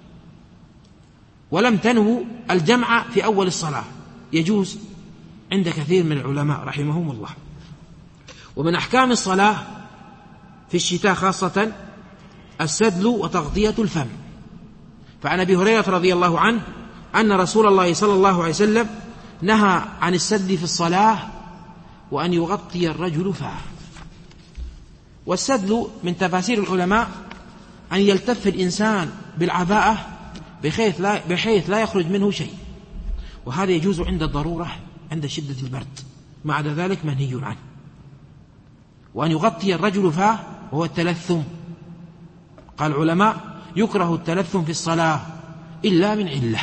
[SPEAKER 2] ولم تنووا الجمع في أول الصلاة، يجوز عند كثير من العلماء رحمهم الله. ومن أحكام الصلاة في الشتاء خاصة السدل وتغطية الفم. فعن أبي هريرة رضي الله عنه أن رسول الله صلى الله عليه وسلم نهى عن السدل في الصلاة وأن يغطي الرجل فاه. والسدل من تفاسير العلماء أن يلتف الإنسان بالعباءة بحيث لا يخرج منه شيء، وهذا يجوز عند الضرورة عند شدة البرد، ما عدا ذلك منهي عنه. وأن يغطي الرجل فاه وهو التلثم. قال العلماء يكره التلثم في الصلاة إلا من علة.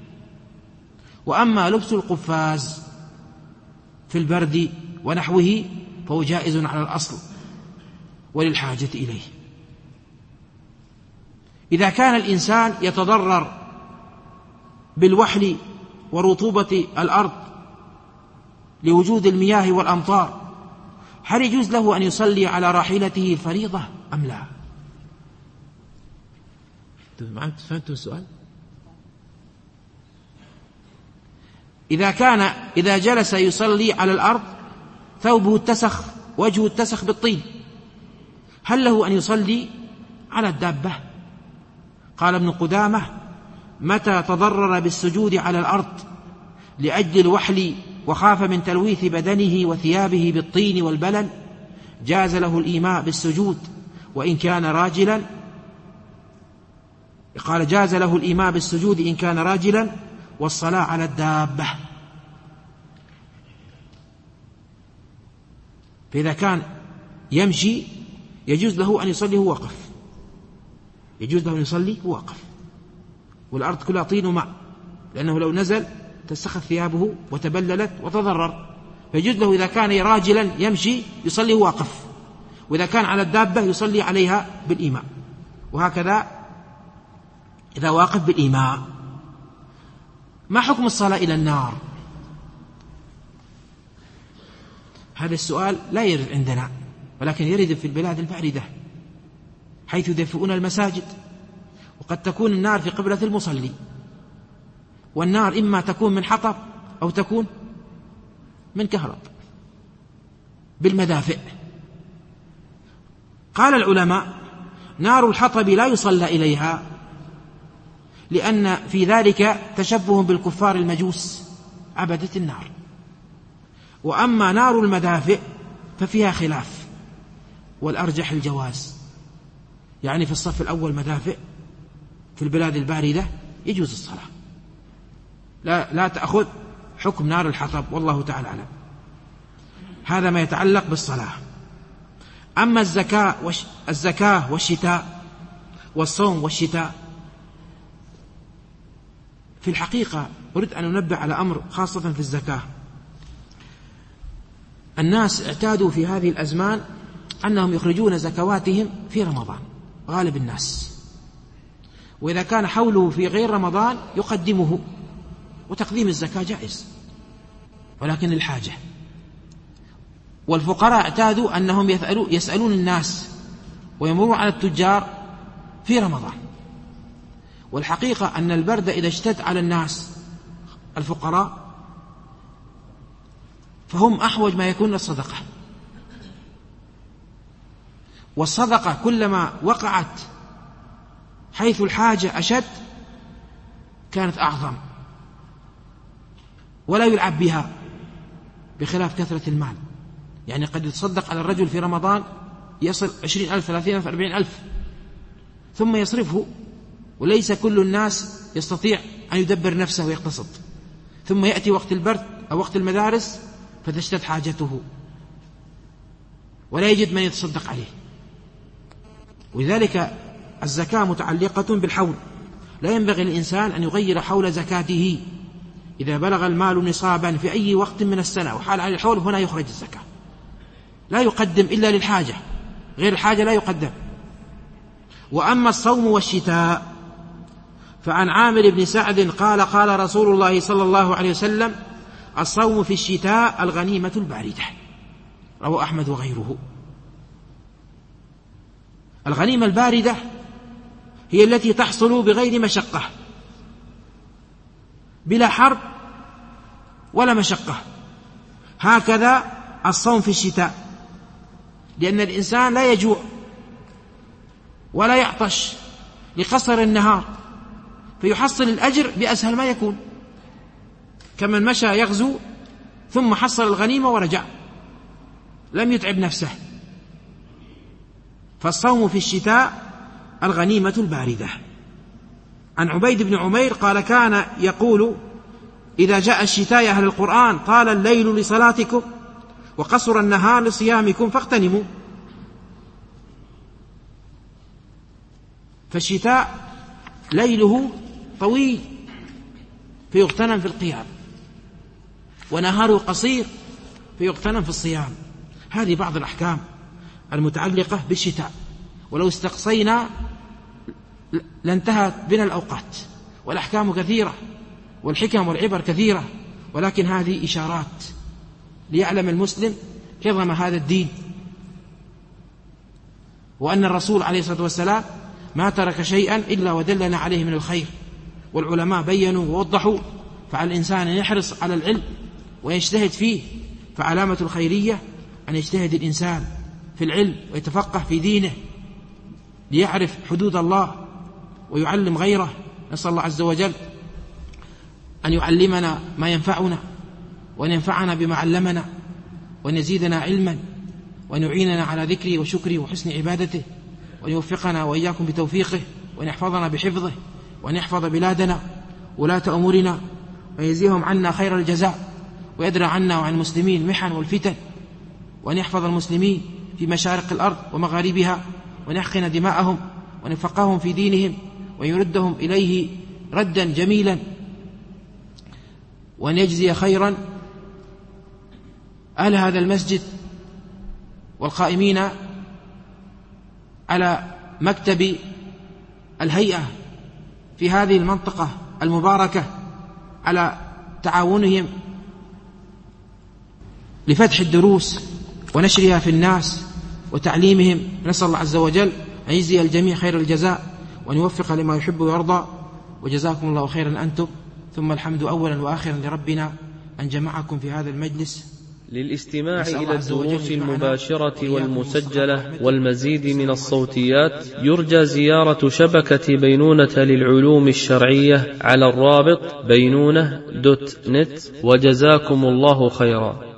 [SPEAKER 2] وأما لبس القفاز في البرد ونحوه فهو جائز على الأصل وللحاجة إليه. إذا كان الإنسان يتضرر بالوحل ورطوبة الأرض لوجود المياه والأمطار، هل يجوز له أن يصلي على راحلته الفريضة أم لا؟ فهمتم السؤال؟ إذا جلس يصلي على الأرض ثوبه اتسخ، وجهه اتسخ بالطين، هل له أن يصلي على الدابة؟ قال ابن قدامة: متى تضرر بالسجود على الأرض لأجل الوحل وخاف من تلويث بدنه وثيابه بالطين والبلل جاز له الإيماء بالسجود وإن كان راجلا. قال: جاز له الإيماء بالسجود إن كان راجلا والصلاة على الدابة. فإذا كان يمشي يجوز له أن يصلي هو واقف، يجوز له أن يصلي هو واقف، والأرض كلها طين وماء، لأنه لو نزل تسخت ثيابه وتبللت وتضرر. فيجوز له إذا كان راجلا يمشي يصلي هو واقف، وإذا كان على الدابة يصلي عليها بالإيماء، وهكذا إذا واقف بالإيماء. ما حكم الصلاة إلى النار؟ هذا السؤال لا يرد عندنا، ولكن يرد في البلاد الباردة حيث يدفئون المساجد، وقد تكون النار في قبلة المصلي، والنار إما تكون من حطب أو تكون من كهرب بالمدافئ. قال العلماء: نار الحطب لا يصلى إليها، لأن في ذلك تشبه بالكفار المجوس عبدة النار. وأما نار المدافئ ففيها خلاف، والأرجح الجواز، يعني في الصف الأول مدافئ في البلاد الباردة يجوز الصلاة، لا تأخذ حكم نار الحطب، والله تعالى أعلم. هذا ما يتعلق بالصلاة. أما الزكاة والشتاء والصوم والشتاء، في الحقيقة أريد أن أنبه على أمر خاصة في الزكاة. الناس اعتادوا في هذه الأزمان أنهم يخرجون زكواتهم في رمضان غالب الناس، وإذا كان حوله في غير رمضان يقدمه، وتقديم الزكاة جائز ولكن الحاجة. والفقراء اعتادوا أنهم يسألون الناس ويمرون على التجار في رمضان. والحقيقة أن البرد إذا اشتد على الناس الفقراء فهم أحوج ما يكون الصدقة، والصدقة كلما وقعت حيث الحاجة أشد كانت أعظم ولا يلعب بها، بخلاف كثرة المال. يعني قد يتصدق على الرجل في رمضان يصل 20,000 30,000 40,000 ثم يصرفه، وليس كل الناس يستطيع أن يدبر نفسه ويقتصد، ثم يأتي وقت البرد أو وقت المدارس فتشتد حاجته ولا يجد من يتصدق عليه. ولذلك الزكاة متعلقة بالحول، لا ينبغي للإنسان أن يغير حول زكاته. إذا بلغ المال نصابا في أي وقت من السنة وحال على الحول هنا يخرج الزكاة، لا يقدم إلا للحاجة، غير الحاجة لا يقدم. وأما الصوم والشتاء فعن عامر بن سعد قال: قال رسول الله صلى الله عليه وسلم: الصوم في الشتاء الغنيمة الباردة، رواه أحمد وغيره. الغنيمة الباردة هي التي تحصل بغير مشقة، بلا حرب ولا مشقة. هكذا الصوم في الشتاء، لأن الإنسان لا يجوع ولا يعطش لقصر النهار، فيحصل الأجر بأسهل ما يكون، كمن مشى يغزو ثم حصل الغنيمة ورجع، لم يتعب نفسه. فالصوم في الشتاء الغنيمة الباردة. عن عبيد بن عمير قال كان يقول إذا جاء الشتاء يا أهل القرآن طال الليل لصلاتكم وقصر النهار لصيامكم فاغتنموا. فالشتاء ليله طويل فيغتنم في القيام، ونهاره قصير فيغتنم في الصيام. هذه بعض الأحكام المتعلقة بالشتاء، ولو استقصينا لانتهت بنا الأوقات، والأحكام كثيرة والحكم والعبر كثيرة، ولكن هذه إشارات ليعلم المسلم عظم هذا الدين، وأن الرسول عليه الصلاة والسلام ما ترك شيئا إلا ودلنا عليه من الخير. والعلماء بيّنوا ووضحوا، فعلى الإنسان أن يحرص على العلم ويجتهد فيه. فعلامة الخيرية أن يجتهد الإنسان في العلم ويتفقه في دينه ليعرف حدود الله ويعلم غيره. نسأل الله عز وجل أن يعلمنا ما ينفعنا، وأن ينفعنا بما علمنا، وأن يزيدنا علما، وأن يعيننا على ذكره وشكره وحسن عبادته، وأن يوفقنا وإياكم بتوفيقه، وأن يحفظنا بحفظه، وأن يحفظ بلادنا ولاة أمورنا، وأن يجزيهم عنا خير الجزاء، ويدرى عنا وعن المسلمين المحن والفتن، وأن يحفظ المسلمين في مشارق الأرض ومغاربها، وأن يحقن دماءهم، وأن يفقههم في دينهم، وأن يردهم إليه ردا جميلا، وأن يجزي خيرا أهل هذا المسجد والقائمين على مكتب الهيئة في هذه المنطقة المباركة على تعاونهم لفتح الدروس ونشرها في الناس وتعليمهم. نسأل الله عز وجل أن يجزي الجميع خير الجزاء، وأن يوفق لما يحب ويرضى. وجزاكم الله خيرا أنتم، ثم الحمد أولا وآخرا لربنا أن جمعكم في هذا المجلس.
[SPEAKER 1] للاستماع إلى الدروس المباشرة والمسجلة والمزيد من الصوتيات يرجى زيارة شبكة بينونة للعلوم الشرعية على الرابط بينونة.net. وجزاكم الله خيرا.